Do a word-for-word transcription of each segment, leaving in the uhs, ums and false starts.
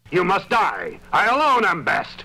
You must die. I alone am best.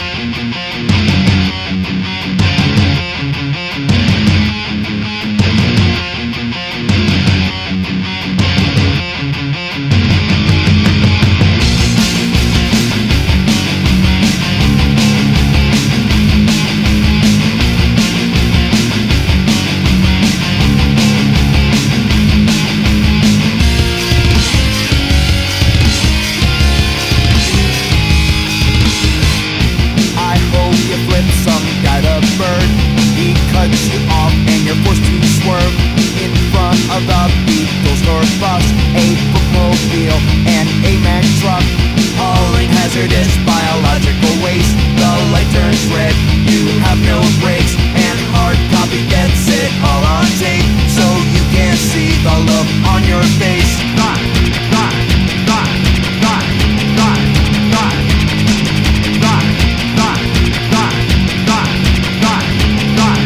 Cuts you off and you're forced to swerve in front of the Beatles or bus, a bookmobile and a Mack truck, hauling hazardous biological waste. The light turns red, you have no brakes, and hard copy gets it all on tape, so you can see the look on your face. Die, die, die, die, die, die, die, die, die, die, die, die.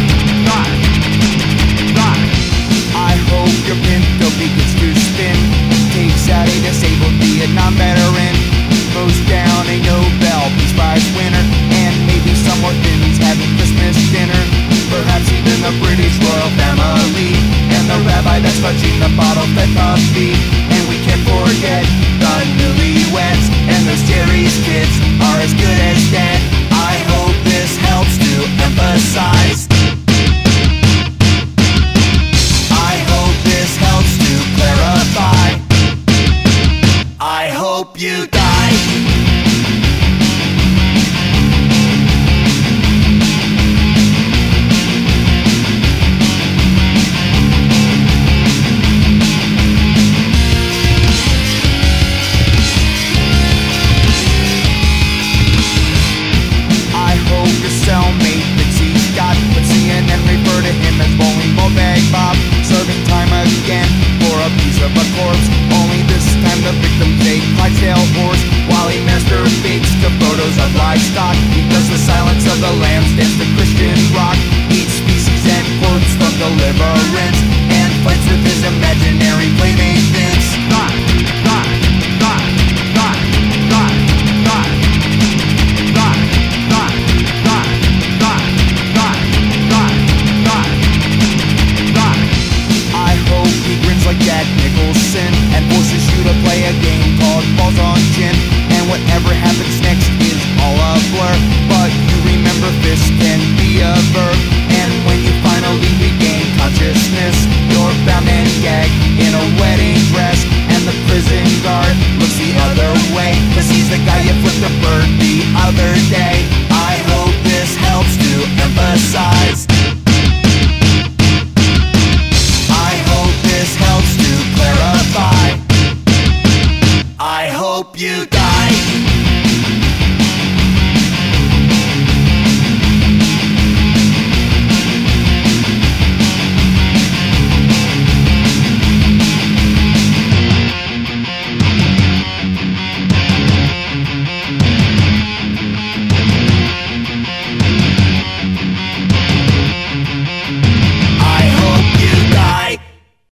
I hope your Pinto begins to spin, takes out a disabled Vietnam veteran, throws down a Nobel Peace Prize winner, and maybe some orphans having Christmas dinner. Perhaps even the British royal family, and the rabbi that's touching the bottle-fed puppy. And we can't forget the newlyweds, and those Jerry's kids are as good as dead. I hope this helps to emphasize, I hope you die. I hope your cellmate thinks he's got what C N N refer to him as bowling ball bag Bob, serving time again for a piece of a corpse. Only this time the victim's a Clydesdale horse, while he masturbates to photos of livestock. He does the Silence of the Lambs, dance to Christian rock, eats species and quotes from Deliverance, and fights with his imaginary playmate Vince. Die, die, die, die, die, die, die, die, die, die, die, die, die, die. I hope he grins like Jack Nicholson and forces you to play a game called Balls on Gin, and whatever happens next is all a blur, but you remember this can be a verb. And when you finally regain consciousness, you're bound and gagged in a wedding dress, and the prison guard looks the other way, cause he's the guy you flip